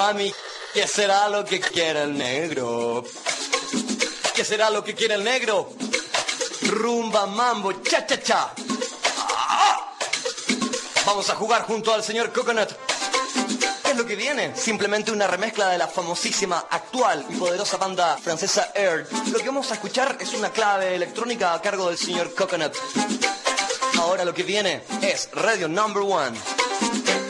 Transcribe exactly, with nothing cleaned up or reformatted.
Mami, ¿qué será lo que quiere el negro? ¿Qué será lo que quiere el negro? Rumba, mambo, cha, cha, cha. ¡Ah! Vamos a jugar junto al señor Coconut. ¿Qué es lo que viene? Simplemente una remezcla de la famosísima, actual y poderosa banda francesa Air. Lo que vamos a escuchar es una clave electrónica a cargo del señor Coconut. Ahora lo que viene es Radio Number One.